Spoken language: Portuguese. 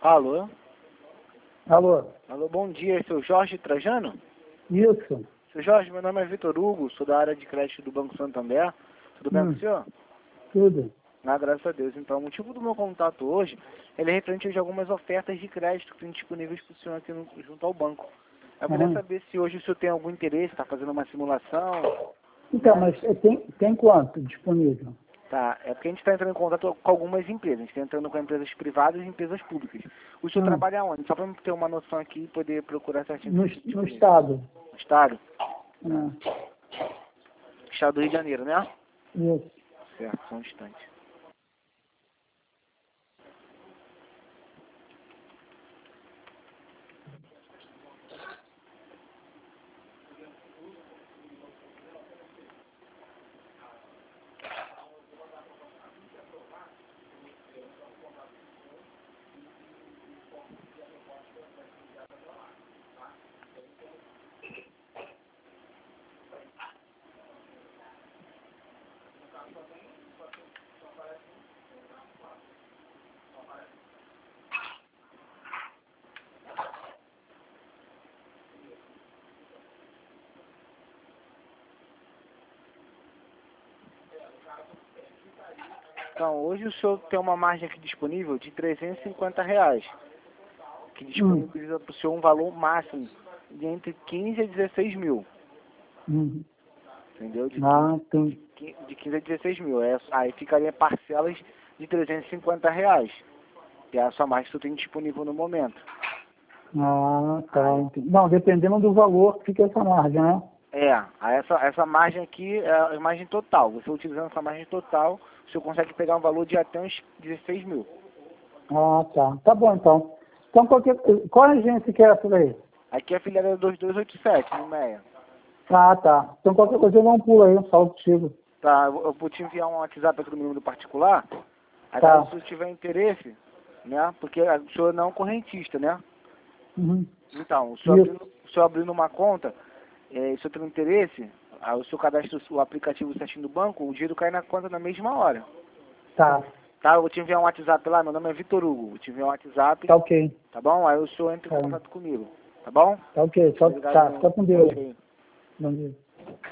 Alô? Alô? Alô, bom dia, seu Jorge Trajano? Isso. Seu Jorge, meu nome é Vitor Hugo, sou da área de crédito do Banco Santander. Tudo bem com o senhor? Tudo. Ah, graças a Deus. Então, o motivo do meu contato hoje, ele é referente de algumas ofertas de crédito que tem disponíveis para o senhor aqui junto ao banco. Eu queria Aham. saber se hoje o senhor tem algum interesse, está fazendo uma simulação. Então, mas tem quanto disponível? Tá, é porque a gente está entrando em contato com algumas empresas. A gente está entrando com empresas privadas e empresas públicas. O senhor trabalha onde? Só para eu ter uma noção aqui e poder procurar certinho. No estado. Estado? Ah, Estado do Rio de Janeiro, né? isso. Certo, só um instante. Então, hoje o senhor tem uma margem aqui disponível de R$ 350, que disponibiliza para o senhor um valor máximo de entre 15 a 16 mil, Uhum. entendeu? Tem. De 15 a 16 mil. Aí ficaria parcelas de R$ 350, que é a sua margem que o senhor tem disponível no momento. Tá. Entendi. Não, dependendo do valor, fica essa margem, né? Aí essa margem aqui é a margem total. Você utilizando essa margem total, o senhor consegue pegar um valor de até uns 16 mil. Tá. Tá bom, então. Então, qual agência que é essa daí? Aqui é a filiada 2287, no MEA. Tá. Então, qualquer coisa eu não pulo aí, eu falo contigo. Tá, eu vou te enviar um WhatsApp aqui do meu número particular. Aí, Tá. se você tiver interesse, né? Porque o senhor não é um correntista, né? Uhum. Então, Isso. o senhor abrindo uma conta, se o senhor tem interesse, aí o senhor cadastra o aplicativo certinho do banco, o dinheiro cai na conta na mesma hora. Tá. Tá, eu vou te enviar um WhatsApp lá, meu nome é Vitor Hugo. Vou te enviar um WhatsApp, Tá ok. tá bom? Aí o senhor entra em Tá. contato comigo, tá bom? Tá ok. Obrigado, Tá. Fica com bom Deus. dia. Bom dia.